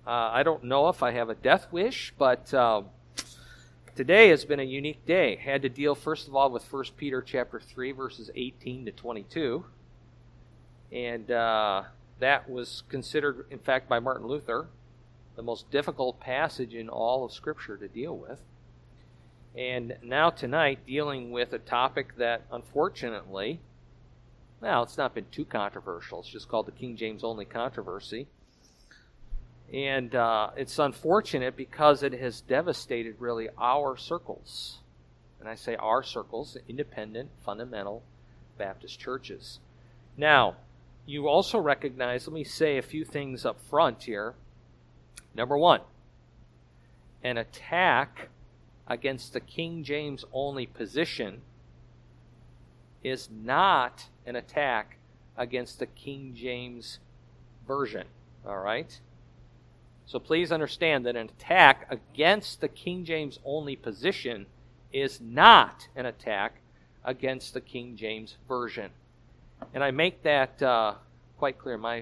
I don't know if I have a death wish, but today has been a unique day. Had to deal, first of all, with 1 Peter chapter 3, verses 18 to 22. And that was considered, in fact, by Martin Luther, the most difficult passage in all of Scripture to deal with. And now tonight, dealing with a topic that, unfortunately, well, it's not been too controversial. It's just called the King James Only controversy. And it's unfortunate because it has devastated really our circles. And I say our circles, independent, fundamental Baptist churches. Now, you also recognize, let me say a few things up front here. Number one, an attack against the King James only position is not an attack against the King James Version. All right? So please understand that an attack against the King James only position is not an attack against the King James Version. And I make that quite clear. I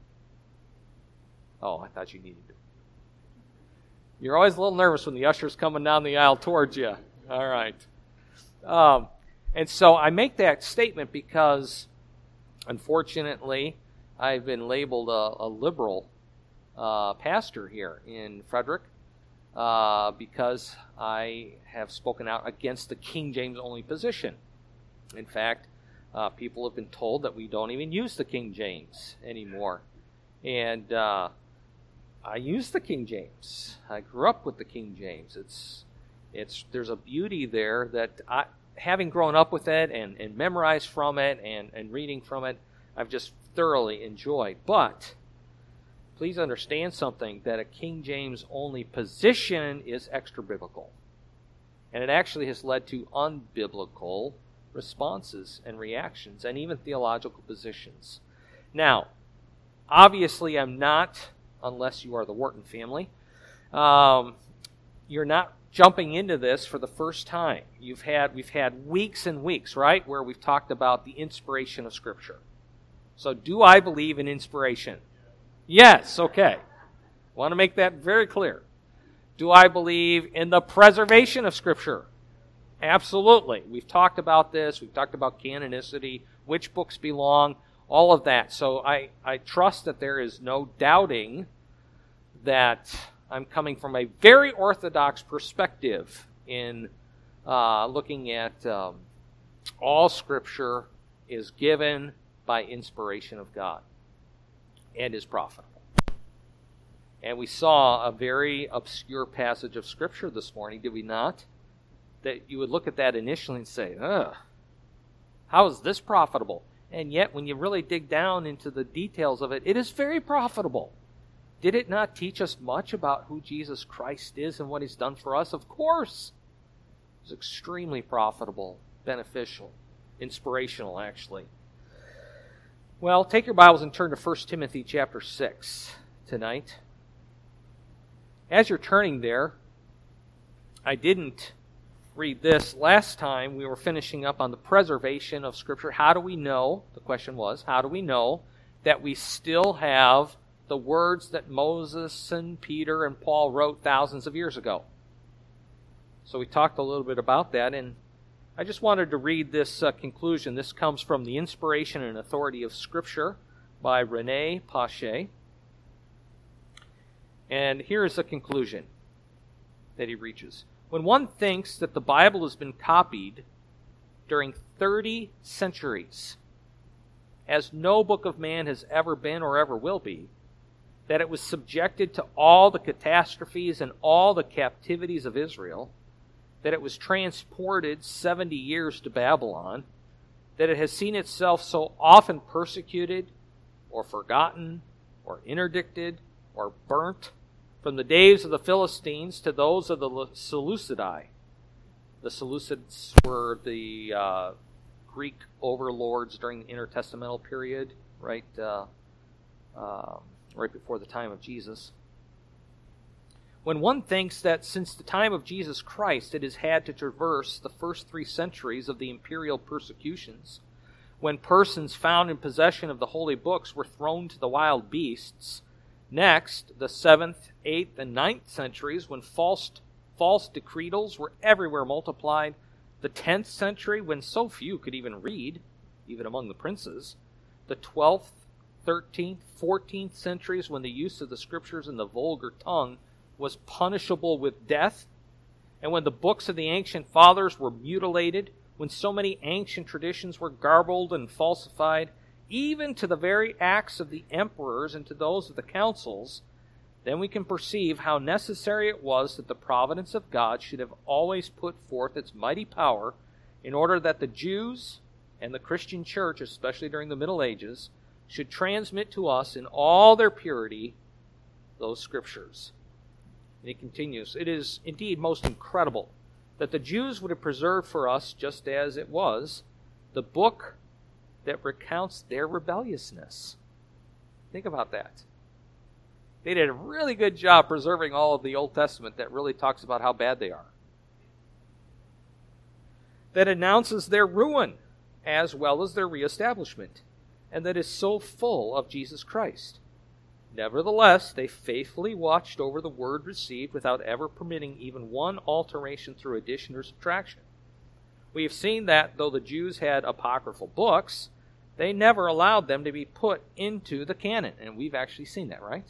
thought you needed to. You're always a little nervous when the usher's coming down the aisle towards you. All right. And so I make that statement because, unfortunately, I've been labeled a liberal pastor here in Frederick because I have spoken out against the King James only position. In fact, people have been told that we don't even use the King James anymore. And I use the King James. I grew up with the King James. There's a beauty there that having grown up with it and memorized from it and reading from it, I've just thoroughly enjoyed. But please understand something, that a King James only position is extra biblical. And it actually has led to unbiblical responses and reactions and even theological positions. Now, obviously I'm not, unless you are the Wharton family, you're not jumping into this for the first time. We've had weeks and weeks, right, where we've talked about the inspiration of Scripture. So do I believe in inspiration? Yes, okay. Want to make that very clear. Do I believe in the preservation of Scripture? Absolutely. We've talked about this. We've talked about canonicity, which books belong, all of that. So I trust that there is no doubting that I'm coming from a very orthodox perspective in looking at all Scripture is given by inspiration of God and is profitable. And we saw a very obscure passage of Scripture this morning, did we not? That you would look at that initially and say, how is this profitable? And yet, when you really dig down into the details of it, it is very profitable. Did it not teach us much about who Jesus Christ is and what He's done for us? Of course. It's extremely profitable, beneficial, inspirational, actually. Well, take your Bibles and turn to 1 Timothy chapter 6 tonight. As you're turning there, I didn't read this. Last time we were finishing up on the preservation of Scripture. How do we know, the question was, how do we know that we still have the words that Moses and Peter and Paul wrote thousands of years ago? So we talked a little bit about that, and I just wanted to read this conclusion. This comes from The Inspiration and Authority of Scripture by René Pache. And here is the conclusion that he reaches. When one thinks that the Bible has been copied during 30 centuries, as no book of man has ever been or ever will be, that it was subjected to all the catastrophes and all the captivities of Israel, that it was transported 70 years to Babylon, that it has seen itself so often persecuted or forgotten or interdicted or burnt, from the days of the Philistines to those of the Seleucidae. The Seleucids were the Greek overlords during the intertestamental period, right before the time of Jesus. When one thinks that since the time of Jesus Christ it has had to traverse the first 3 centuries of the imperial persecutions, when persons found in possession of the holy books were thrown to the wild beasts, Next, the 7th, 8th, and 9th centuries, when false decretals were everywhere multiplied. The 10th century, when so few could even read, even among the princes. The 12th, 13th, 14th centuries, when the use of the Scriptures in the vulgar tongue was punishable with death, and when the books of the ancient fathers were mutilated, when so many ancient traditions were garbled and falsified, even to the very acts of the emperors and to those of the councils, then we can perceive how necessary it was that the providence of God should have always put forth its mighty power in order that the Jews and the Christian church, especially during the Middle Ages, should transmit to us in all their purity those Scriptures. And he continues, it is indeed most incredible that the Jews would have preserved for us, just as it was, the book that recounts their rebelliousness. Think about that. They did a really good job preserving all of the Old Testament that really talks about how bad they are. That announces their ruin as well as their reestablishment, and that is so full of Jesus Christ. Nevertheless, they faithfully watched over the word received without ever permitting even one alteration through addition or subtraction. We have seen that though the Jews had apocryphal books, they never allowed them to be put into the canon, and we've actually seen that, right?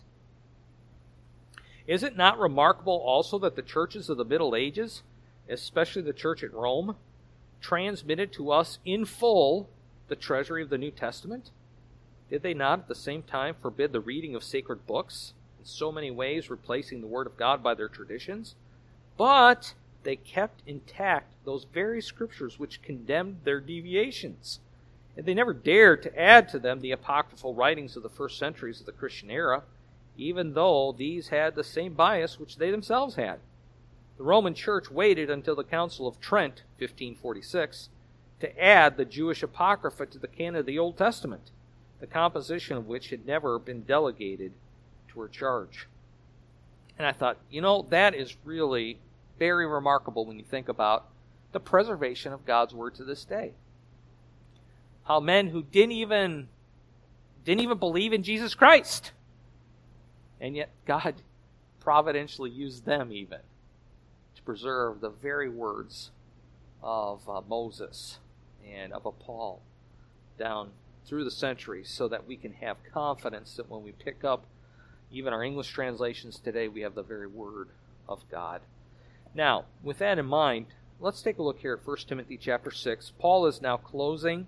Is it not remarkable also that the churches of the Middle Ages, especially the church at Rome, transmitted to us in full the treasury of the New Testament? Did they not at the same time forbid the reading of sacred books, in so many ways replacing the Word of God by their traditions? But they kept intact those very Scriptures which condemned their deviations. And they never dared to add to them the apocryphal writings of the first centuries of the Christian era, even though these had the same bias which they themselves had. The Roman Church waited until the Council of Trent, 1546, to add the Jewish Apocrypha to the canon of the Old Testament, the composition of which had never been delegated to her charge. And I thought, that is really very remarkable when you think about the preservation of God's Word to this day. How men who didn't even believe in Jesus Christ, and yet God providentially used them even to preserve the very words of Moses and of Paul down through the centuries, so that we can have confidence that when we pick up even our English translations today, we have the very Word of God. Now, with that in mind, let's take a look here at 1 Timothy chapter 6. Paul is now closing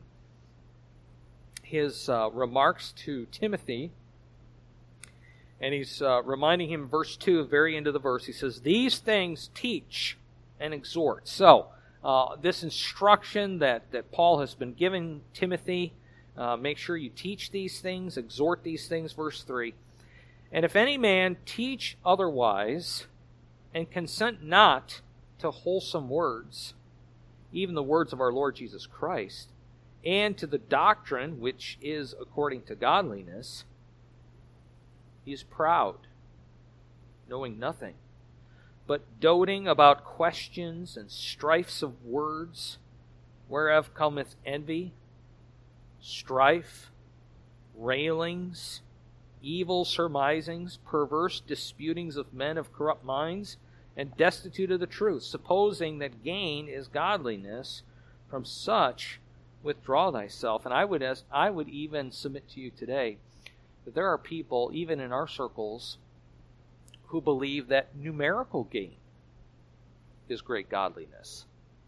his remarks to Timothy, and he's reminding him, verse 2, the very end of the verse, he says, "These things teach and exhort." So, this instruction that Paul has been giving Timothy, make sure you teach these things, exhort these things, verse 3. "And if any man teach otherwise, and consent not to wholesome words, even the words of our Lord Jesus Christ, and to the doctrine which is according to godliness, he is proud, knowing nothing, but doting about questions and strifes of words, whereof cometh envy, strife, railings, evil surmisings, perverse disputings of men of corrupt minds, and destitute of the truth, supposing that gain is godliness. From such withdraw thyself." And I would even submit to you today that there are people, even in our circles, who believe that numerical gain is great godliness.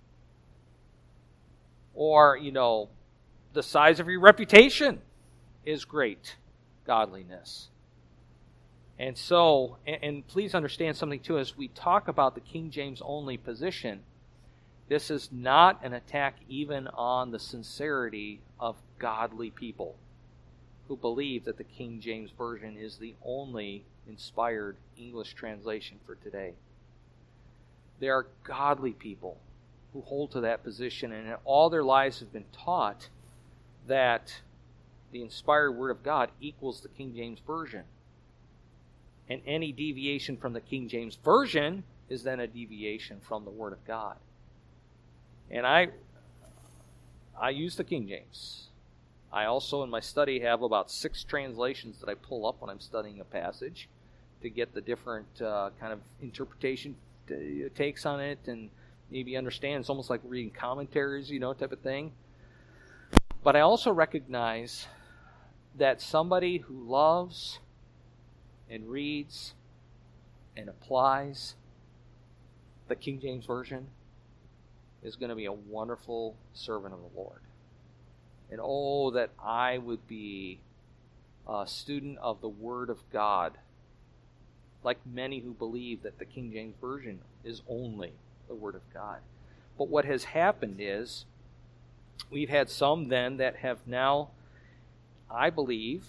Or, the size of your reputation is great godliness. And so, and please understand something too, as we talk about the King James only position, this is not an attack even on the sincerity of godly people who believe that the King James Version is the only inspired English translation for today. There are godly people who hold to that position, and in all their lives have been taught that the inspired Word of God equals the King James Version. And any deviation from the King James Version is then a deviation from the Word of God. And I use the King James. I also, in my study, have about 6 translations that I pull up when I'm studying a passage to get the different kind of interpretation takes on it and maybe understand. It's almost like reading commentaries, type of thing. But I also recognize that somebody who loves and reads and applies the King James Version is going to be a wonderful servant of the Lord. And oh, that I would be a student of the Word of God, like many who believe that the King James Version is only the Word of God. But what has happened is, we've had some then that have now, I believe,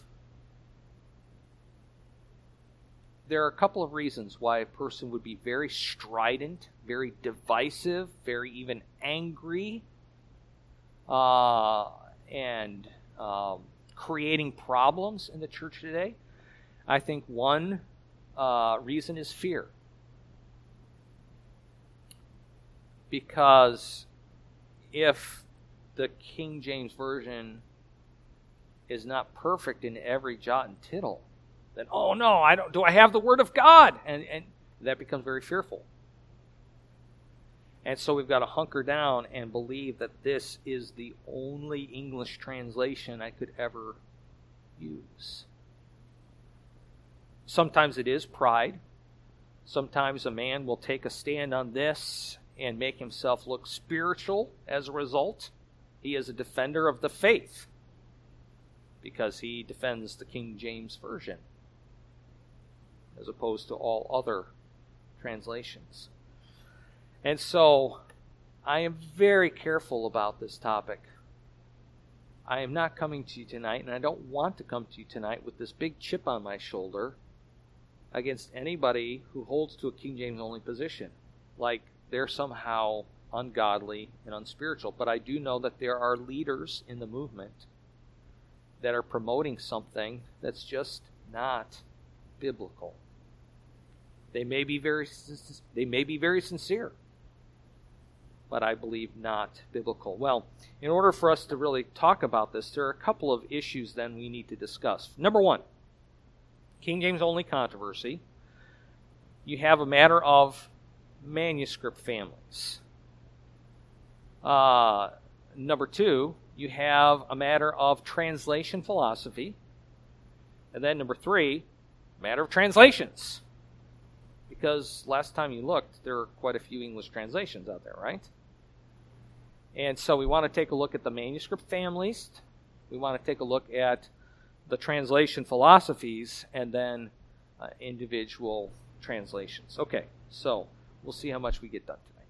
there are a couple of reasons why a person would be very strident, very divisive, very even angry, and creating problems in the church today. I think one reason is fear. Because if the King James Version is not perfect in every jot and tittle, then, oh no, do I have the Word of God? And that becomes very fearful. And so we've got to hunker down and believe that this is the only English translation I could ever use. Sometimes it is pride. Sometimes a man will take a stand on this and make himself look spiritual as a result. He is a defender of the faith because he defends the King James Version as opposed to all other translations. And so I am very careful about this topic. I am not coming to you tonight, and I don't want to come to you tonight with this big chip on my shoulder against anybody who holds to a King James only position, like they're somehow ungodly and unspiritual. But I do know that there are leaders in the movement that are promoting something that's just not biblical. They may be very sincere, but I believe not biblical. Well, in order for us to really talk about this, there are a couple of issues then we need to discuss. Number one, King James only controversy. You have a matter of manuscript families. Number two, you have a matter of translation philosophy. And then number three, matter of translations. Because last time you looked, there are quite a few English translations out there, right? And so we want to take a look at the manuscript families. We want to take a look at the translation philosophies and then individual translations. Okay, so we'll see how much we get done tonight.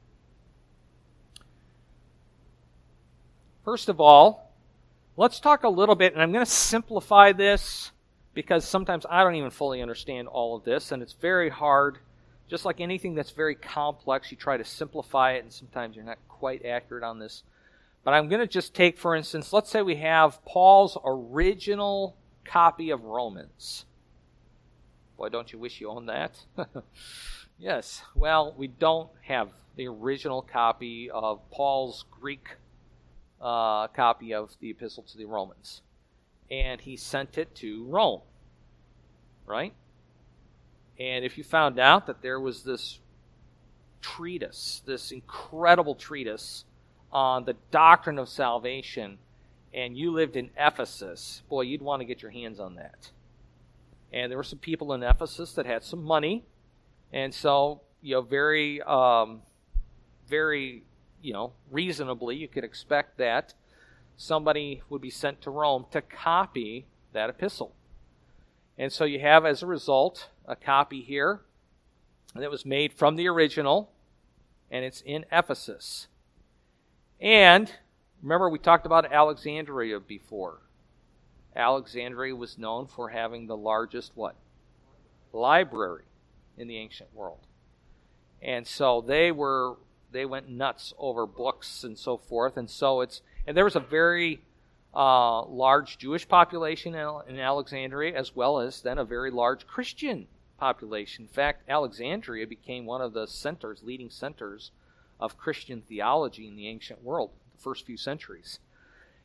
First of all, let's talk a little bit, and I'm going to simplify this because sometimes I don't even fully understand all of this, and it's very hard. Just like anything that's very complex, you try to simplify it, and sometimes you're not quite accurate on this. But I'm going to just take, for instance, let's say we have Paul's original copy of Romans. Boy, don't you wish you owned that? Yes. Well, we don't have the original copy of Paul's Greek copy of the Epistle to the Romans. And he sent it to Rome, right? And if you found out that there was this treatise, this incredible treatise on the doctrine of salvation, and you lived in Ephesus, boy, you'd want to get your hands on that. And there were some people in Ephesus that had some money, and so, very, reasonably, you could expect that somebody would be sent to Rome to copy that epistle. And so you have, as a result, a copy here that was made from the original, and it's in Ephesus. And remember, we talked about Alexandria before. Alexandria was known for having the largest what? Library in the ancient world. And so they went nuts over books and so forth. And there was a very large Jewish population in Alexandria, as well as then a very large Christian population. In fact, Alexandria became one of the leading centers of Christian theology in the ancient world, the first few centuries.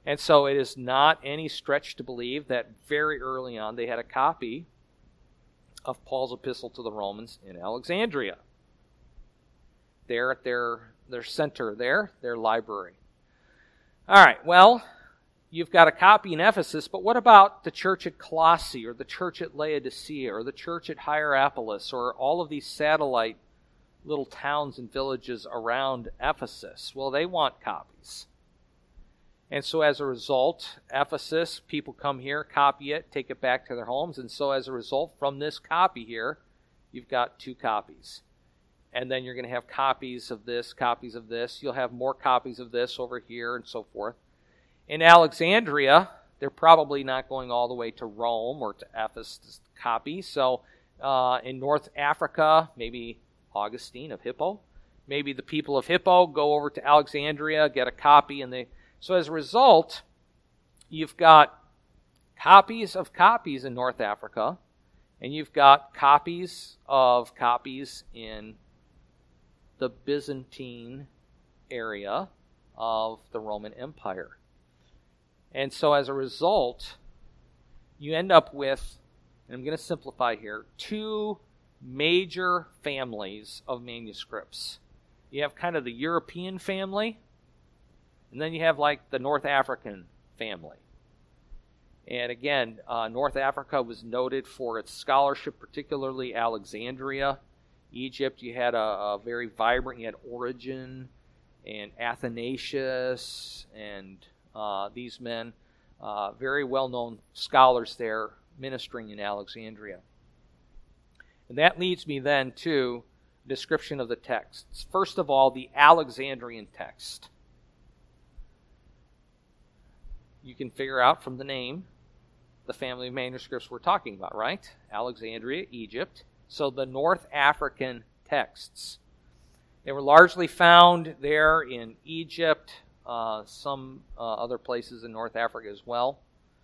And so it is not any stretch to believe that very early on they had a copy of Paul's epistle to the Romans in Alexandria. There at their center there, their library. All right, well, you've got a copy in Ephesus, but what about the church at Colossae, or the church at Laodicea, or the church at Hierapolis, or all of these satellite little towns and villages around Ephesus? Well, they want copies. And so as a result, Ephesus, people come here, copy it, take it back to their homes. And so as a result, from this copy here, you've got 2 copies. And then you're going to have copies of this. You'll have more copies of this over here and so forth. In Alexandria, they're probably not going all the way to Rome or to Ephesus to copy. So in North Africa, maybe Augustine of Hippo. Maybe the people of Hippo go over to Alexandria, get a copy, and they... So as a result, you've got copies of copies in North Africa, and you've got copies of copies in the Byzantine area of the Roman Empire. And so as a result, you end up with, and I'm going to simplify here, 2 major families of manuscripts. You have kind of the European family, and then you have like the North African family. And again, North Africa was noted for its scholarship, particularly Alexandria. Egypt, you had a very vibrant, you had Origen and Athanasius and these men, very well-known scholars there ministering in Alexandria. And that leads me then to a description of the texts. First of all, the Alexandrian text. You can figure out from the name the family of manuscripts we're talking about, right? Alexandria, Egypt. So the North African texts. They were largely found there in Egypt, some other places in North Africa as well.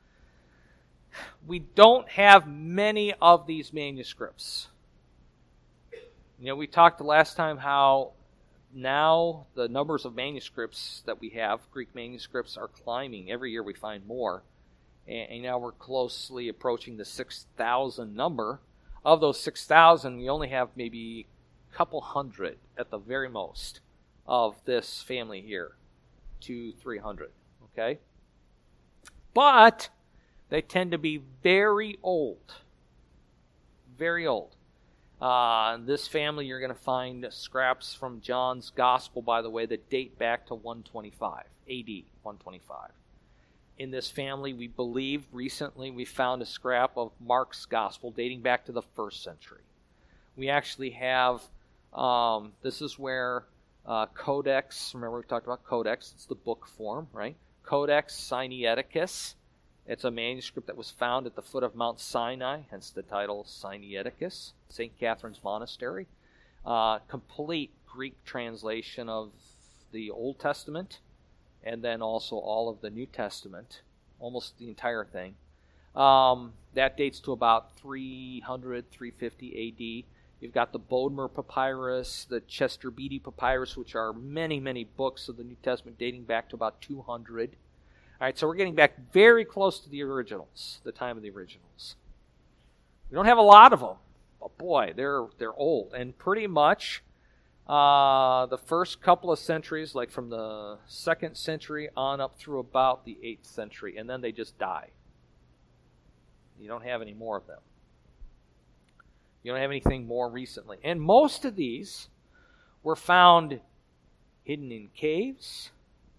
We don't have many of these manuscripts. You know, we talked the last time how now the numbers of manuscripts that we have, Greek manuscripts, are climbing. Every year we find more. And now we're closely approaching the 6,000 number. Of those 6,000, we only have maybe a couple hundred at the very most of this family here. 200-300. Okay? But they tend to be very old. Very old. In this family, you're going to find scraps from John's Gospel, by the way, that date back to 125, AD 125. In this family, we believe recently we found a scrap of Mark's Gospel dating back to the 1st century. We actually have, this is where Codex, remember we talked about Codex, it's the book form, right? Codex Sinaiticus. It's a manuscript that was found at the foot of Mount Sinai, hence the title Sinaiticus, St. Catherine's Monastery. Complete Greek translation of the Old Testament, and then also all of the New Testament, almost the entire thing. That dates to about 300, 350 AD. You've got the Bodmer Papyrus, the Chester Beatty Papyrus, which are many, many books of the New Testament dating back to about 200. All right, so we're getting back very close to the originals, the time of the originals. We don't have a lot of them, but boy, they're old. And pretty much the first couple of centuries, like from the 2nd century on up through about the 8th century, and then they just die. You don't have any more of them. You don't have anything more recently. And most of these were found hidden in caves,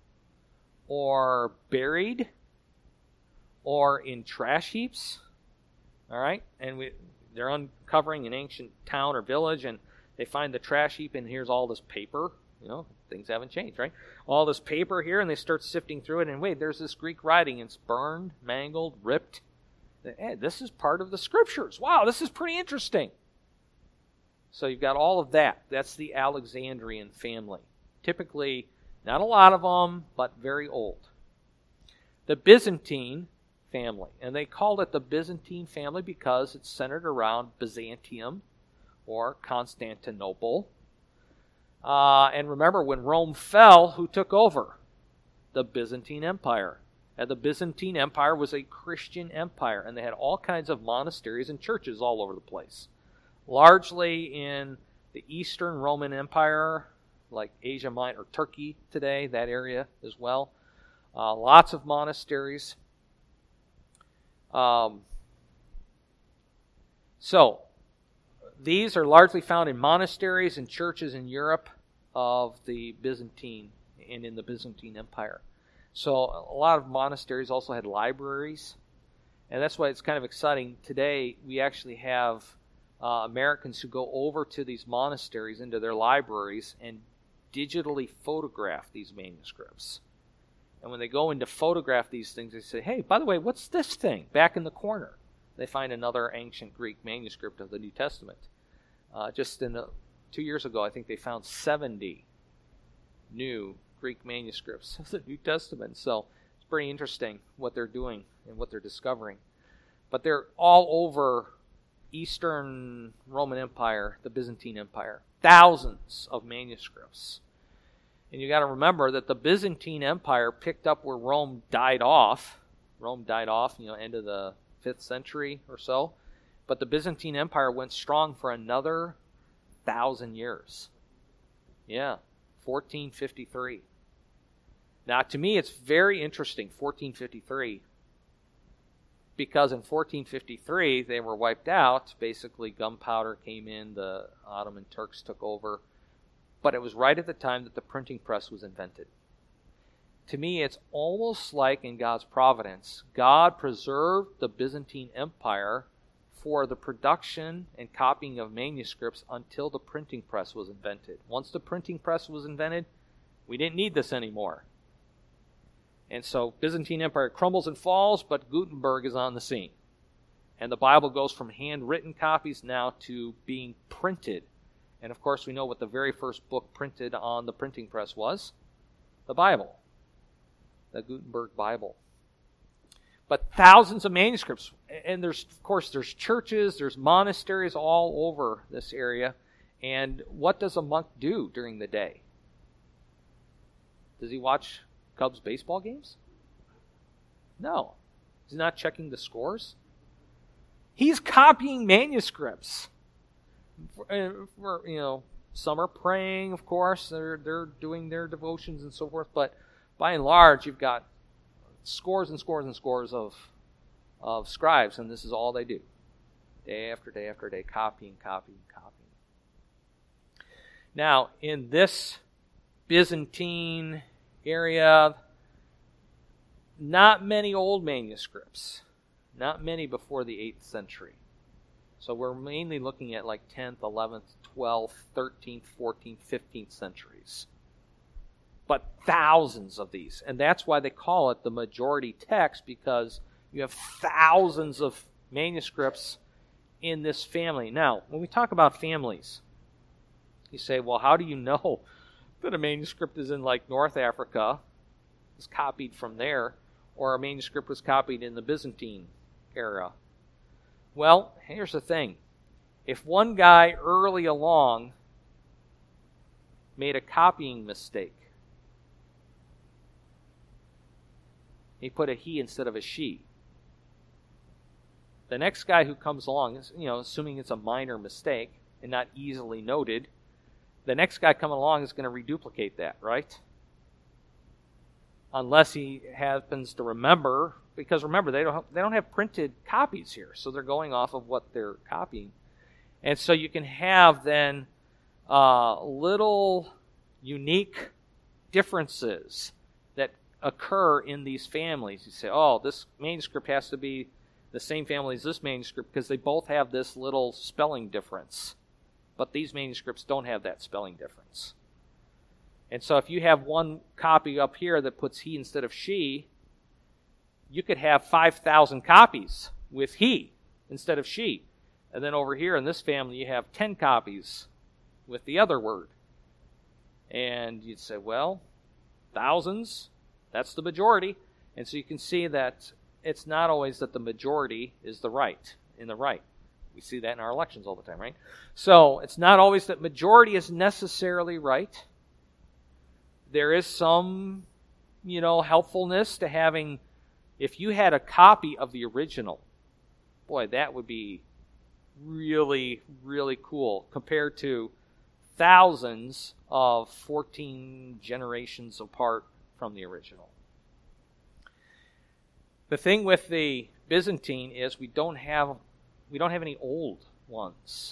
or buried, or in trash heaps. All right? And they're uncovering an ancient town or village, and they find the trash heap, and here's all this paper. You know, things haven't changed, right? All this paper here, and they start sifting through it, and wait, there's this Greek writing. It's burned, mangled, ripped. Hey, this is part of the Scriptures. Wow, this is pretty interesting. So you've got all of that. That's the Alexandrian family. Typically, not a lot of them, but very old. The Byzantine family. And they called it the Byzantine family because it's centered around Byzantium or Constantinople. And remember, when Rome fell, who took over? The Byzantine Empire. The Byzantine Empire was a Christian empire, and they had all kinds of monasteries and churches all over the place. Largely in the Eastern Roman Empire, like Asia Minor, or Turkey today, that area as well. Lots of monasteries. So, these are largely found in monasteries and churches in Europe of the Byzantine and in the Byzantine Empire. So a lot of monasteries also had libraries, and that's why it's kind of exciting. Today we actually have Americans who go over to these monasteries, into their libraries, and digitally photograph these manuscripts. And when they go in to photograph these things, they say, hey, by the way, what's this thing back in the corner? They find another ancient Greek manuscript of the New Testament. Just 2 years ago, I think they found 70 new Greek manuscripts of the New Testament. So it's pretty interesting what they're doing and what they're discovering. But they're all over Eastern Roman Empire, the Byzantine Empire. Thousands of manuscripts. And you got to remember that the Byzantine Empire picked up where Rome died off. Rome died off, end of the 5th century or so. But the Byzantine Empire went strong for another 1,000 years. Yeah, 1453. Now, to me, it's very interesting, 1453, because in 1453, they were wiped out. Basically, gunpowder came in, the Ottoman Turks took over, but it was right at the time that the printing press was invented. To me, it's almost like in God's providence, God preserved the Byzantine Empire for the production and copying of manuscripts until the printing press was invented. Once the printing press was invented, we didn't need this anymore. And so Byzantine Empire crumbles and falls, but Gutenberg is on the scene. And the Bible goes from handwritten copies now to being printed. And of course we know what the very first book printed on the printing press was. The Bible. The Gutenberg Bible. But thousands of manuscripts. And there's churches, there's monasteries all over this area. And what does a monk do during the day? Does he watch Cubs baseball games? No. He's not checking the scores. He's copying manuscripts. Some are praying, of course. They're doing their devotions and so forth. But by and large, you've got scores and scores and scores of scribes, and this is all they do. Day after day after day, copying. Now, in this Byzantine area, not many old manuscripts. Not many before the 8th century. So we're mainly looking at like 10th, 11th, 12th, 13th, 14th, 15th centuries. But thousands of these. And that's why they call it the majority text, because you have thousands of manuscripts in this family. Now, when we talk about families, you say, well, how do you know that a manuscript is in like North Africa, is copied from there, or a manuscript was copied in the Byzantine era? Well, here's the thing. If one guy early along made a copying mistake, he put a he instead of a she. The next guy who comes along, assuming it's a minor mistake and not easily noted, the next guy coming along is going to reduplicate that, right? Unless he happens to remember, because remember, they don't have printed copies here, so they're going off of what they're copying. And so you can have then little unique differences that occur in these families. You say, oh, this manuscript has to be the same family as this manuscript because they both have this little spelling difference. But these manuscripts don't have that spelling difference. And so if you have one copy up here that puts he instead of she, you could have 5,000 copies with he instead of she. And then over here in this family, you have 10 copies with the other word. And you'd say, well, thousands, that's the majority. And so you can see that it's not always that the majority is in the right. We see that in our elections all the time, right? So it's not always that majority is necessarily right. There is some, helpfulness to having If you had a copy of the original, boy, that would be really, really cool compared to thousands of 14 generations apart from the original. The thing with the Byzantine is we don't have any old ones.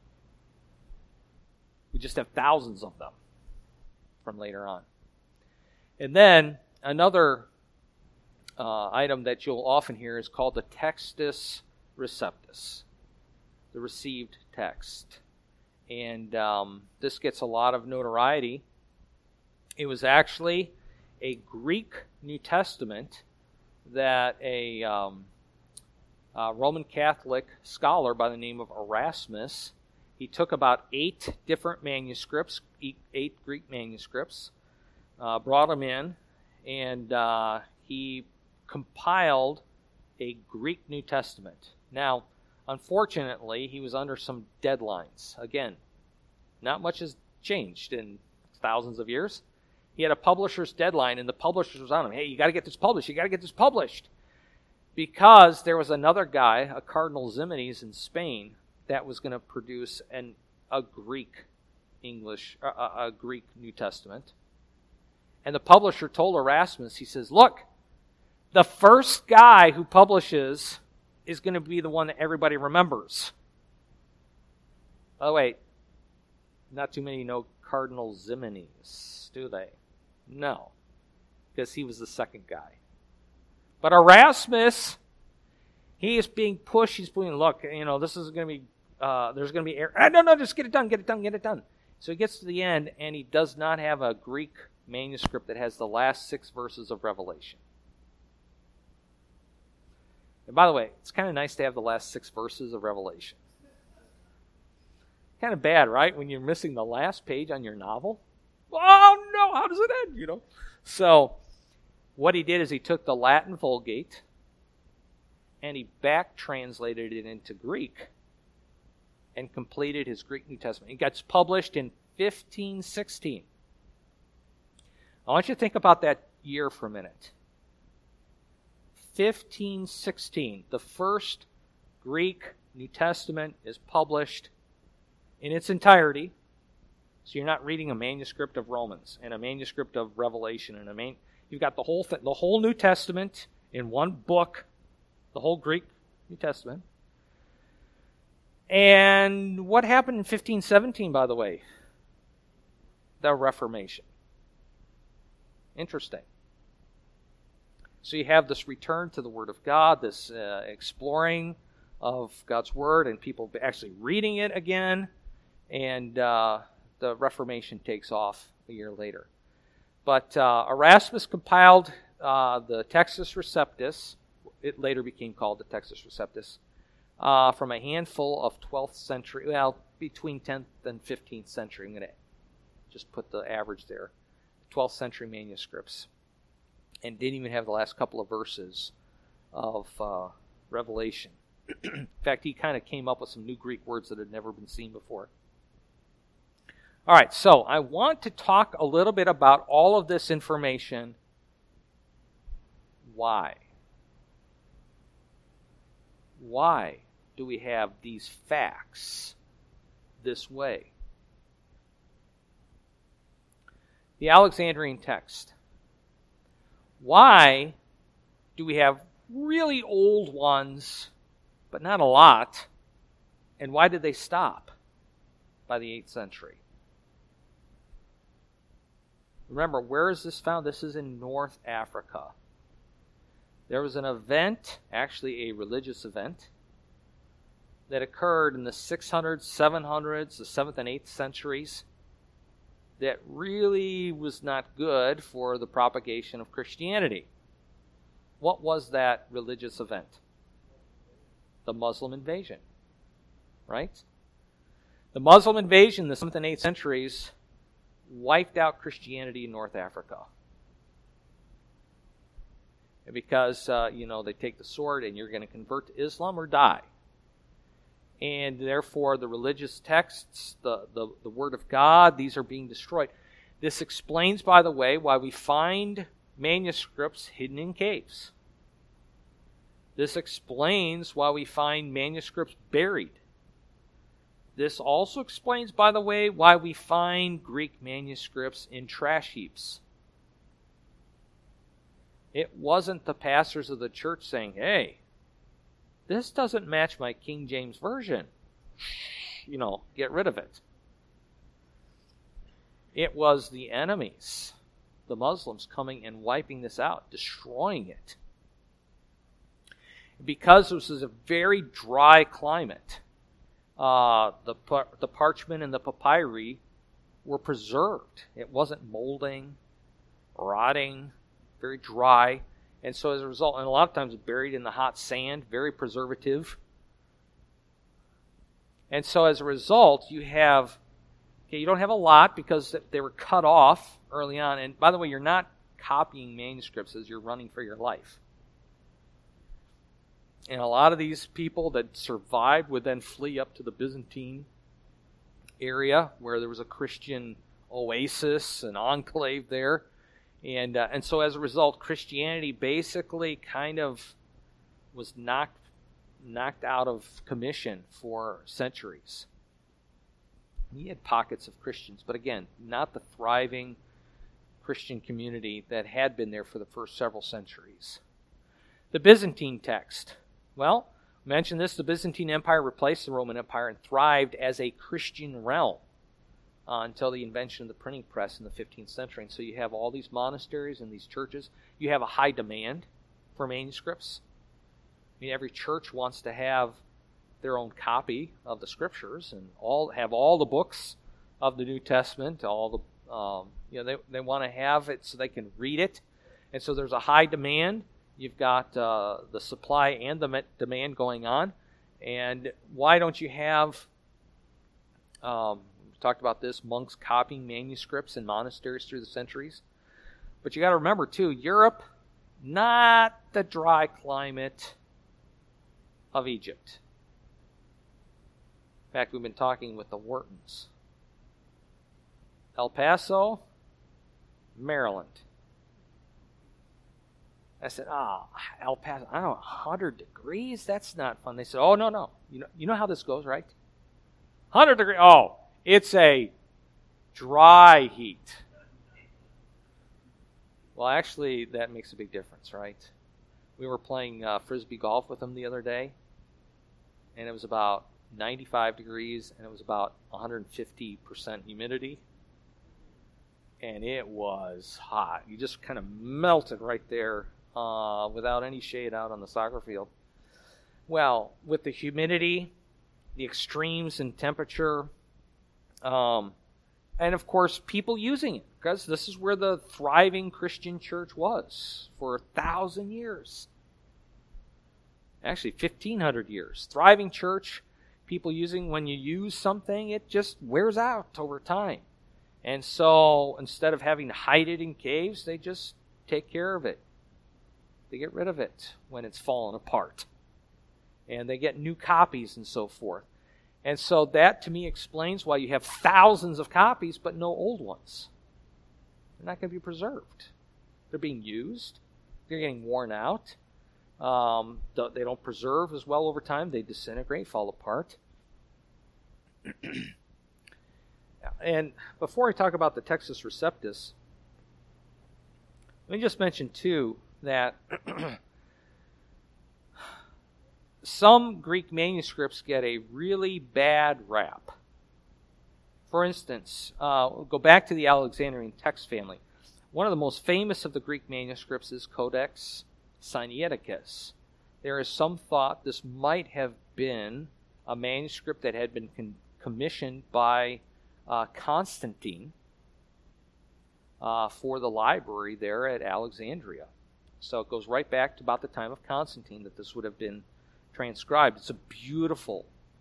We just have thousands of them from later on. And then another item that you'll often hear is called the Textus Receptus, the received text. And this gets a lot of notoriety. It was actually a Greek New Testament that a Roman Catholic scholar by the name of Erasmus, he took about 8 different manuscripts, 8 Greek manuscripts, brought them in, and he compiled a Greek New Testament. Now, unfortunately, he was under some deadlines. Again, not much has changed in thousands of years. He had a publisher's deadline, and the publisher was on him. Hey, you got to get this published. You got to get this published. Because there was another guy, a Cardinal Ximenes in Spain, that was going to produce a Greek a Greek New Testament. And the publisher told Erasmus, he says, look, the first guy who publishes is going to be the one that everybody remembers. By the way, not too many know Cardinal Ximenes, do they? No, because he was the second guy. But Erasmus, he is being pushed. He's being, look, this is going to be, there's going to be error. No, just get it done. So he gets to the end, and he does not have a Greek manuscript that has the last 6 verses of Revelation. And by the way, it's kind of nice to have the last 6 verses of Revelation. Kind of bad, right? When you're missing the last page on your novel. Oh no, how does it end? So what he did is he took the Latin Vulgate and he back translated it into Greek and completed his Greek New Testament. It gets published in 1516. I want you to think about that year for a minute. 1516, the first Greek New Testament is published in its entirety. So you're not reading a manuscript of Romans and a manuscript of Revelation and you've got the whole New Testament in one book, the whole Greek New Testament. And what happened in 1517, by the way? The Reformation. Interesting. So you have this return to the Word of God, this exploring of God's Word, and people actually reading it again, and the Reformation takes off a year later. But Erasmus compiled the Textus Receptus. It later became called the Textus Receptus, from a handful of 12th century, between 10th and 15th century. I'm going to just put the average there. 12th century manuscripts. And didn't even have the last couple of verses of Revelation. In fact, he kind of came up with some new Greek words that had never been seen before. All right, so I want to talk a little bit about all of this information. Why? Why do we have these facts this way? The Alexandrian text. Why do we have really old ones, but not a lot? And why did they stop by the 8th century? Remember, where is this found? This is in North Africa. There was an event, actually a religious event, that occurred in the 600s, 700s, the 7th and 8th centuries that really was not good for the propagation of Christianity. What was that religious event? The Muslim invasion, right? The Muslim invasion in the 7th and 8th centuries wiped out Christianity in North Africa. And because, they take the sword and you're going to convert to Islam or die. And therefore, the religious texts, the Word of God, these are being destroyed. This explains, by the way, why we find manuscripts hidden in caves. This explains why we find manuscripts buried. This also explains, by the way, why we find Greek manuscripts in trash heaps. It wasn't the pastors of the church saying, hey, this doesn't match my King James Version. Get rid of it. It was the enemies, the Muslims, coming and wiping this out, destroying it. Because this is a very dry climate, the parchment and the papyri were preserved. It wasn't molding, rotting, very dry. And so as a result, and a lot of times buried in the hot sand, very preservative. And so as a result, you don't have a lot because they were cut off early on. And by the way, you're not copying manuscripts as you're running for your life. And a lot of these people that survived would then flee up to the Byzantine area where there was a Christian oasis, an enclave there. And so as a result, Christianity basically kind of was knocked out of commission for centuries. You had pockets of Christians, but again, not the thriving Christian community that had been there for the first several centuries. The Byzantine text. Well, mention this, the Byzantine Empire replaced the Roman Empire and thrived as a Christian realm until the invention of the printing press in the 15th century. And so you have all these monasteries and these churches. You have a high demand for manuscripts. I mean, every church wants to have their own copy of the Scriptures and have all the books of the New Testament. They want to have it so they can read it. And so there's a high demand. You've got the supply and the demand going on. And why don't you have, we talked about this, monks copying manuscripts in monasteries through the centuries. But you got to remember, too, Europe, not the dry climate of Egypt. In fact, we've been talking with the Whartons. El Paso, Maryland. I said, El Paso, I don't know, 100 degrees? That's not fun. They said, oh, no. You know how this goes, right? 100 degrees. Oh, it's a dry heat. Well, actually, that makes a big difference, right? We were playing Frisbee golf with them the other day, and it was about 95 degrees, and it was about 150% humidity. And it was hot. You just kind of melted right there without any shade out on the soccer field. Well, with the humidity, the extremes in temperature, and of course, people using it, because this is where the thriving Christian church was for 1,000 years. Actually, 1,500 years. Thriving church, people using, when you use something, it just wears out over time. And so, instead of having to hide it in caves, they just take care of it. They get rid of it when it's fallen apart. And they get new copies and so forth. And so that, to me, explains why you have thousands of copies, but no old ones. They're not going to be preserved. They're being used. They're getting worn out. They don't preserve as well over time. They disintegrate, fall apart. And before I talk about the Textus Receptus, let me just mention, too, that some Greek manuscripts get a really bad rap. For instance, we'll go back to the Alexandrian text family. One of the most famous of the Greek manuscripts is Codex Sinaiticus. There is some thought this might have been a manuscript that had been commissioned by Constantine for the library there at Alexandria. So it goes right back to about the time of Constantine that this would have been transcribed. It's a beautiful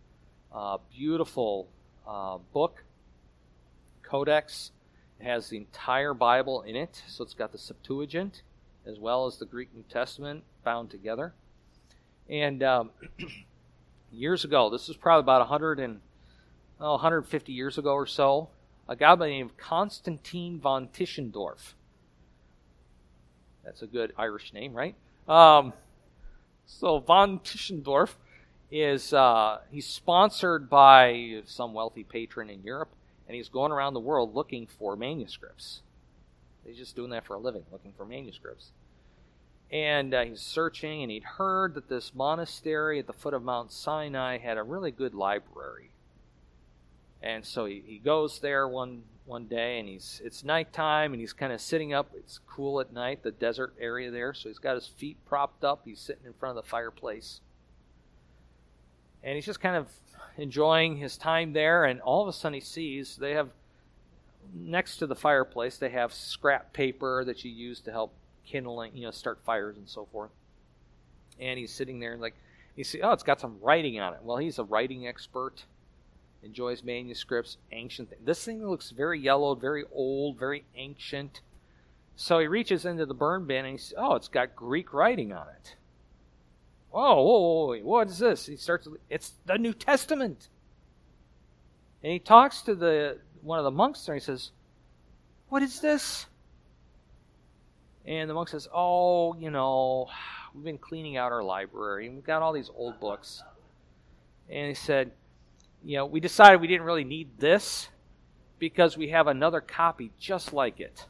book, Codex. It has the entire Bible in it, so it's got the Septuagint as well as the Greek New Testament bound together. And years ago, this is probably about 150 years ago or so, a guy by the name of Constantine von Tischendorf. That's a good Irish name, right? So von Tischendorf is he's sponsored by some wealthy patron in Europe, and he's going around the world looking for manuscripts. He's just doing that for a living, looking for manuscripts. And he's searching, and he'd heard that this monastery at the foot of Mount Sinai had a really good library. And so he goes there one day, and it's nighttime, and he's kind of sitting up. It's cool at night, the desert area there, so he's got his feet propped up. He's sitting in front of the fireplace. And he's just kind of enjoying his time there, and all of a sudden he sees they have, next to the fireplace, they have scrap paper that you use to help kindling, start fires and so forth. And he's sitting there, and you see, it's got some writing on it. Well, he's a writing expert, enjoys manuscripts, ancient things. This thing looks very yellowed, very old, very ancient. So he reaches into the burn bin, and he says, it's got Greek writing on it. Whoa, what is this? He starts, it's the New Testament. And he talks to one of the monks there, and he says, what is this? And the monk says, we've been cleaning out our library, and we've got all these old books. And he said, we decided we didn't really need this because we have another copy just like it.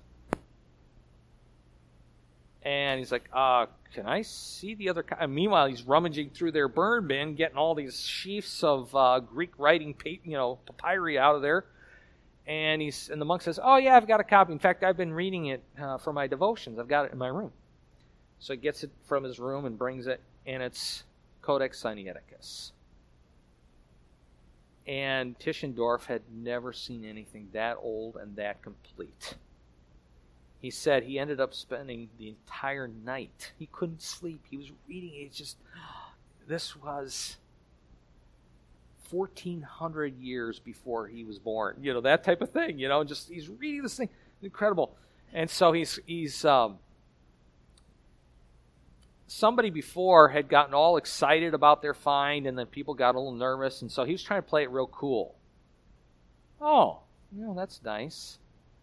And he's like, can I see the other copy? Meanwhile, he's rummaging through their burn bin, getting all these sheafs of Greek writing, papyri out of there. And the monk says, yeah, I've got a copy. In fact, I've been reading it for my devotions. I've got it in my room. So he gets it from his room and brings it, and it's Codex Sinaiticus. And Tischendorf had never seen anything that old and that complete. He said he ended up spending the entire night. He couldn't sleep. He was reading it. This was 1,400 years before he was born. That type of thing. He's reading this thing. Incredible. And so he's somebody before had gotten all excited about their find, and then people got a little nervous, and so he was trying to play it real cool. That's nice.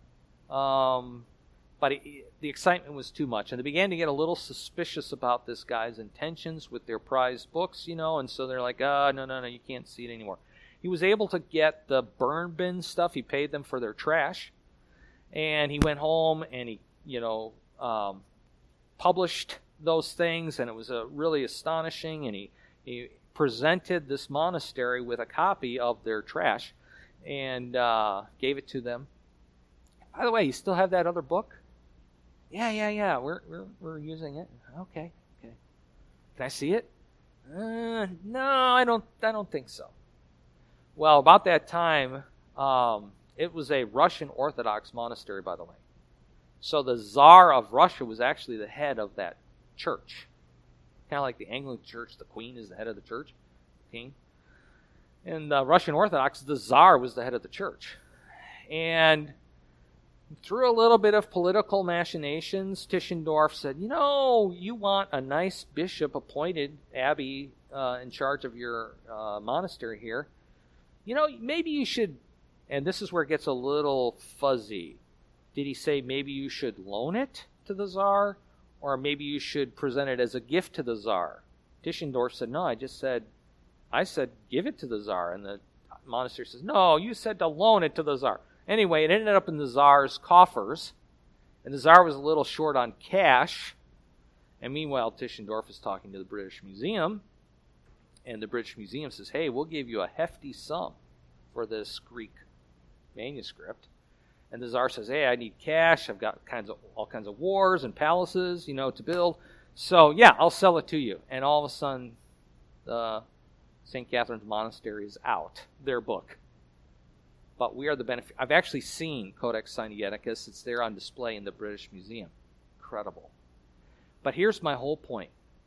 But the excitement was too much, and they began to get a little suspicious about this guy's intentions with their prized books, and so they're like, no, you can't see it anymore. He was able to get the burn bin stuff. He paid them for their trash, and he went home and he, published those things, and it was really astonishing, and he presented this monastery with a copy of their trash and gave it to them. By the way, you still have that other book? Yeah. We're using it. Okay. Can I see it? No, I don't think so. Well, about that time, it was a Russian Orthodox monastery, by the way. So the Tsar of Russia was actually the head of that church. Kind of like the Anglican Church, the Queen is the head of the church, King. And the Russian Orthodox, the Tsar was the head of the church. And through a little bit of political machinations, Tischendorf said, you want a nice bishop appointed, abbey, in charge of your monastery here. Maybe you should, and this is where it gets a little fuzzy. Did he say maybe you should loan it to the Tsar, or maybe you should present it as a gift to the Tsar? Tischendorf said, no, I said give it to the Tsar. And the monastery says, no, you said to loan it to the Tsar. Anyway, it ended up in the Tsar's coffers, and the Tsar was a little short on cash. And meanwhile, Tischendorf is talking to the British Museum, and the British Museum says, hey, we'll give you a hefty sum for this Greek manuscript. And the Tsar says, hey, I need cash. I've got all kinds of wars and palaces, to build. So, yeah, I'll sell it to you. And all of a sudden, the St. Catherine's Monastery is out, their book. But we are the benefit. I've actually seen Codex Sinaiticus. It's there on display in the British Museum. Incredible. But here's my whole point.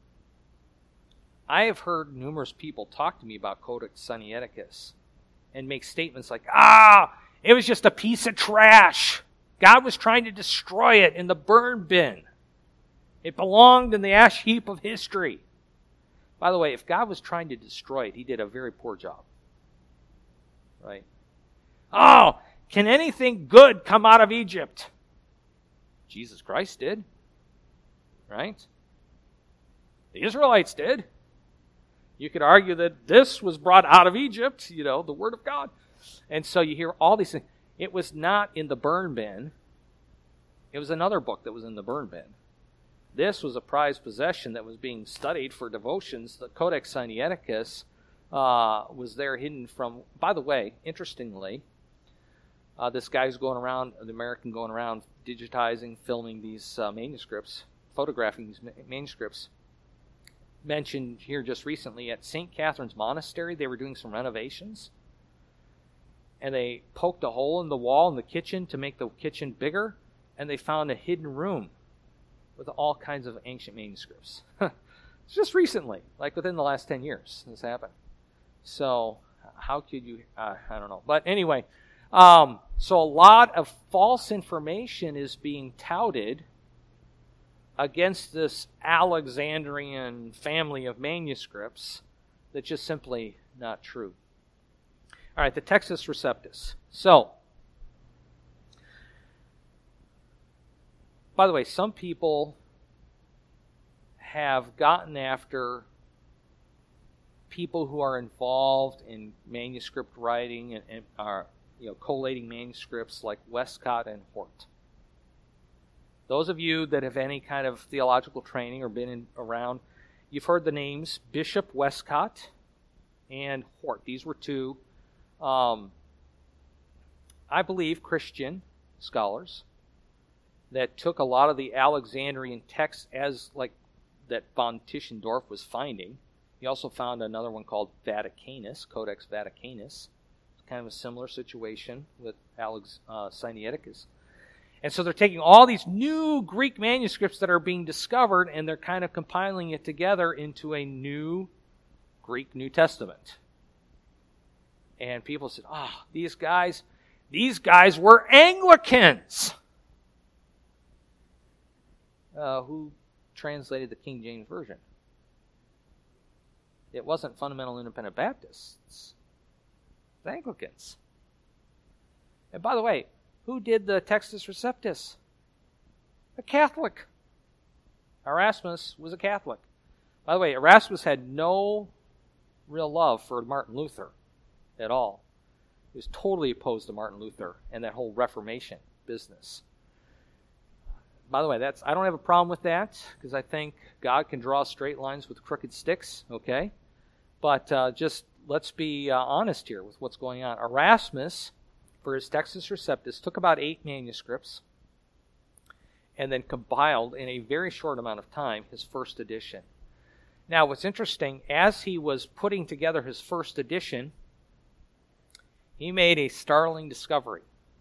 I have heard numerous people talk to me about Codex Sinaiticus and make statements like, it was just a piece of trash. God was trying to destroy it in the burn bin. It belonged in the ash heap of history. By the way, if God was trying to destroy it, he did a very poor job. Right? Can anything good come out of Egypt? Jesus Christ did. Right? The Israelites did. You could argue that this was brought out of Egypt, the Word of God. And so you hear all these things. It was not in the burn bin. It was another book that was in the burn bin. This was a prized possession that was being studied for devotions. The Codex Sinaiticus was there hidden from... By the way, interestingly, this guy's going around, the American going around, digitizing, filming these manuscripts, photographing these manuscripts. Mentioned here just recently at St. Catherine's Monastery, they were doing some renovations. And they poked a hole in the wall in the kitchen to make the kitchen bigger, and they found a hidden room with all kinds of ancient manuscripts. It's just recently, like within the last 10 years, this happened. So, how could you, I don't know. But anyway, so a lot of false information is being touted against this Alexandrian family of manuscripts that's just simply not true. All right, the Textus Receptus. So, by the way, some people have gotten after people who are involved in manuscript writing and are collating manuscripts like Westcott and Hort. Those of you that have any kind of theological training or been around, you've heard the names Bishop Westcott and Hort. These were two, I believe, Christian scholars that took a lot of the Alexandrian texts as like that von Tischendorf was finding. He also found another one called Vaticanus, Codex Vaticanus. It's kind of a similar situation with Sinaiticus. And so they're taking all these new Greek manuscripts that are being discovered, and they're kind of compiling it together into a new Greek New Testament. And people said, these guys were Anglicans. Who translated the King James Version? It wasn't Fundamental Independent Baptists. It's Anglicans. And by the way, who did the Textus Receptus? A Catholic. Erasmus was a Catholic. By the way, Erasmus had no real love for Martin Luther at all. He was totally opposed to Martin Luther and that whole Reformation business. By the way, I don't have a problem with that, because I think God can draw straight lines with crooked sticks, okay? But just let's be honest here with what's going on. Erasmus, for his Textus Receptus, took about 8 manuscripts and then compiled in a very short amount of time his first edition. Now, what's interesting, as he was putting together his first edition, he made a startling discovery.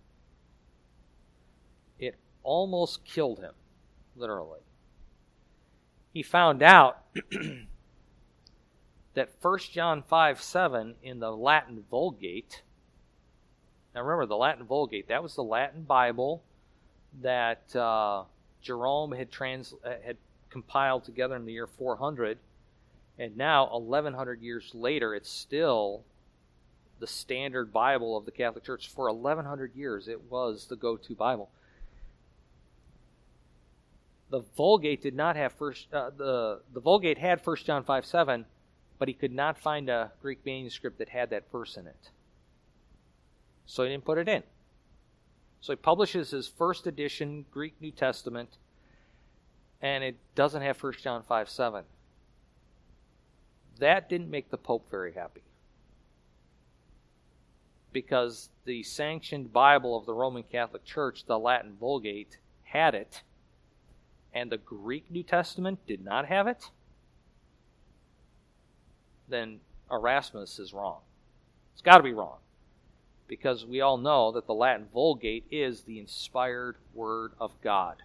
It almost killed him, literally. He found out that 1 John 5:7 in the Latin Vulgate. Now remember, the Latin Vulgate, that was the Latin Bible that Jerome had compiled together in the year 400, and now 1,100 years later, it's still the standard Bible of the Catholic Church. For 1,100 years, it was the go-to Bible. The Vulgate did not have the Vulgate had 1 John 5:7, but he could not find a Greek manuscript that had that verse in it. So he didn't put it in. So he publishes his first edition Greek New Testament, and it doesn't have 1 John 5:7. That didn't make the Pope very happy, because the sanctioned Bible of the Roman Catholic Church, the Latin Vulgate, had it, and the Greek New Testament did not have it. Then Erasmus is wrong. It's got to be wrong, because we all know that the Latin Vulgate is the inspired Word of God.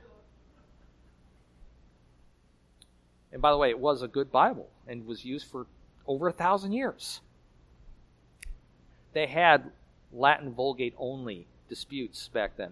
And by the way, it was a good Bible and was used for over 1,000 years. They had Latin Vulgate only disputes back then.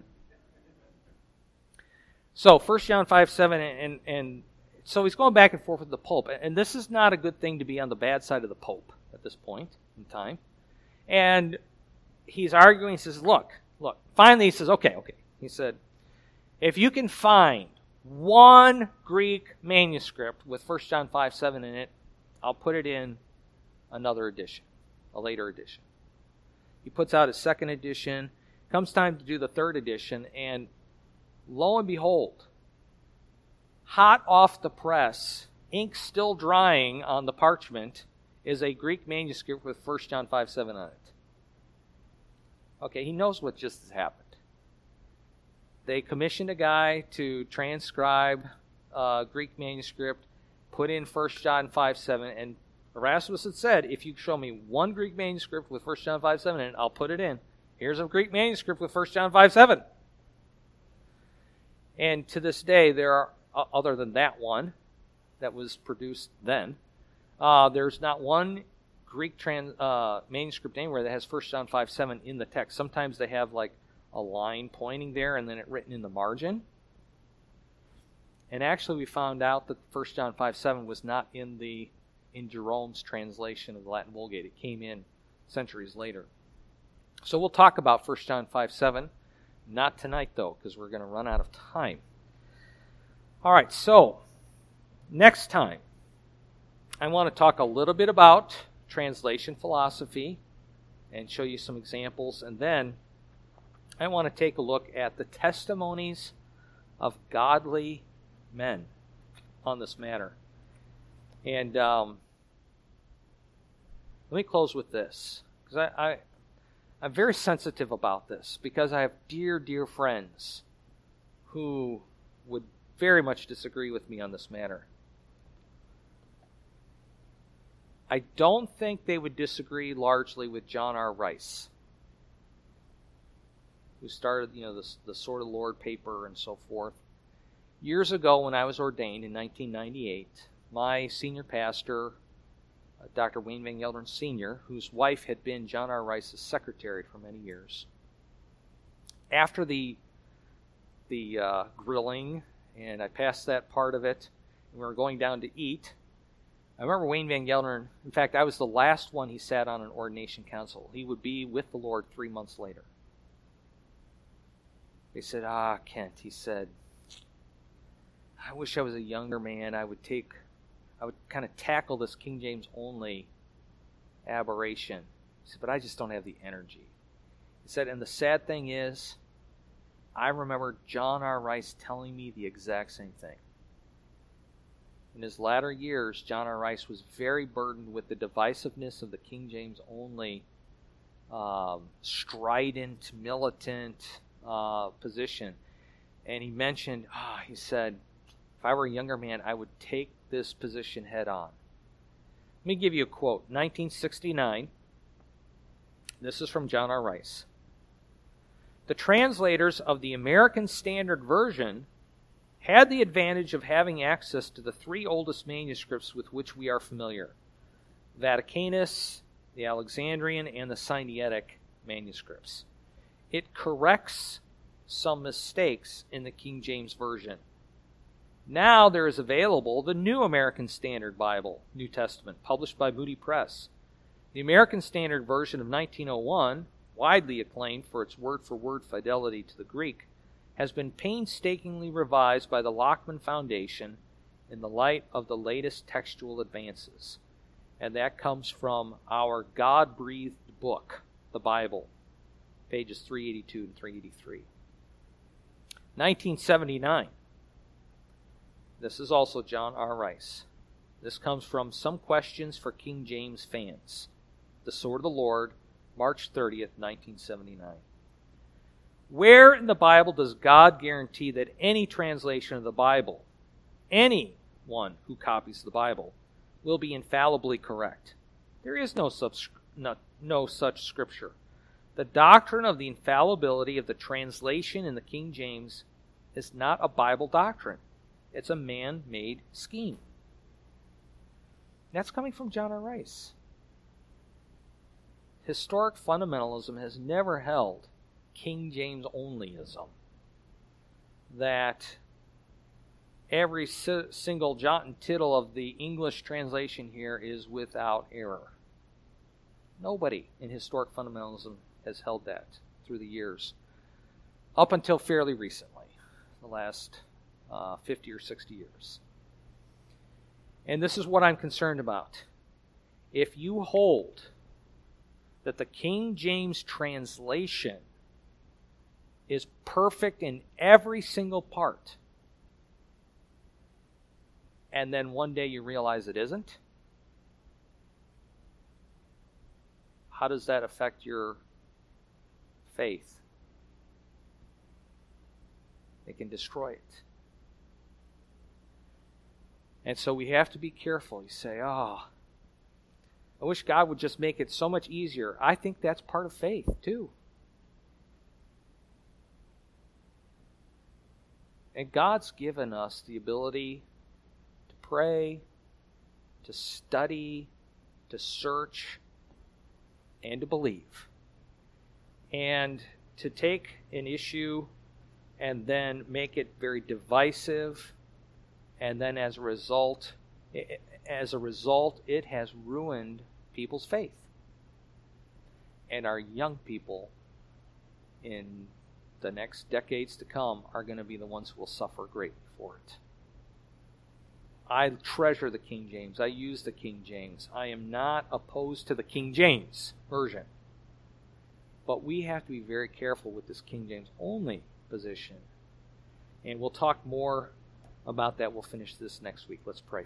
So 1 John 5:7, and so he's going back and forth with the Pope. And this is not a good thing to be on the bad side of the Pope at this point in time. And he's arguing, he says, look. Finally he says, okay. He said, if you can find one Greek manuscript with 1 John 5:7 in it, I'll put it in another edition, a later edition. He puts out his second edition. Comes time to do the third edition, and lo and behold, hot off the press, ink still drying on the parchment, is a Greek manuscript with 1 John 5:7 on it. Okay, he knows what just has happened. They commissioned a guy to transcribe Greek manuscript, put in 1 John 5:7, and Erasmus had said, if you show me one Greek manuscript with 1 John 5:7 in it, I'll put it in. Here's a Greek manuscript with 1 John 5:7. And to this day, there are, other than that one that was produced then, there's not one Greek manuscript anywhere that has 1 John 5:7 in the text. Sometimes they have like a line pointing there and then it written in the margin. And actually we found out that 1 John 5:7 was not in Jerome's translation of the Latin Vulgate. It came in centuries later. So we'll talk about 1 John 5:7. Not tonight, though, because we're going to run out of time. All right, so next time, I want to talk a little bit about translation philosophy and show you some examples. And then I want to take a look at the testimonies of godly men on this matter. And let me close with this, because I'm very sensitive about this, because I have dear, dear friends who would very much disagree with me on this matter. I don't think they would disagree largely with John R. Rice, who started, the Sword of the Lord paper and so forth. Years ago, when I was ordained in 1998, my senior pastor, Dr. Wayne Van Gelderen Sr., whose wife had been John R. Rice's secretary for many years, after the grilling, and I passed that part of it, and we were going down to eat, I remember Wayne Van Gelderen. In fact, I was the last one he sat on an ordination council. He would be with the Lord 3 months later. They said, Kent, he said, I wish I was a younger man. I would kind of tackle this King James only aberration. He said, but I just don't have the energy. He said, and the sad thing is, I remember John R. Rice telling me the exact same thing. In his latter years, John R. Rice was very burdened with the divisiveness of the King James only strident, militant position. And he mentioned, he said, if I were a younger man, I would take this position head on. Let me give you a quote. 1969. This is from John R. Rice. The translators of the American Standard Version had the advantage of having access to the 3 oldest manuscripts with which we are familiar: Vaticanus, the Alexandrian, and the Sinaitic manuscripts. It corrects some mistakes in the King James Version. Now there is available the New American Standard Bible, New Testament, published by Moody Press. The American Standard Version of 1901, widely acclaimed for its word-for-word fidelity to the Greek, has been painstakingly revised by the Lockman Foundation in the light of the latest textual advances. And that comes from our God-breathed book, the Bible, pages 382 and 383. 1979. This is also John R. Rice. This comes from Some Questions for King James Fans. The Sword of the Lord, March 30th, 1979. Where in the Bible does God guarantee that any translation of the Bible, anyone who copies the Bible, will be infallibly correct? There is no such scripture. The doctrine of the infallibility of the translation in the King James is not a Bible doctrine. It's a man-made scheme. That's coming from John R. Rice. Historic fundamentalism has never held King James onlyism, that every single jot and tittle of the English translation here is without error. Nobody in historic fundamentalism has held that through the years, up until fairly recently, the last 50 or 60 years. And this is what I'm concerned about. If you hold that the King James translation is perfect in every single part, and then one day you realize it isn't, how does that affect your faith? It can destroy it. And so we have to be careful. You say, I wish God would just make it so much easier. I think that's part of faith, too. And God's given us the ability to pray, to study, to search, and to believe. And to take an issue and then make it very divisive, and then as a result, it has ruined people's faith. And our young people in the next decades to come are going to be the ones who will suffer greatly for it. I treasure the King James. I use the King James. I am not opposed to the King James Version. But we have to be very careful with this King James only position. And we'll talk more about that. We'll finish this next week. Let's pray.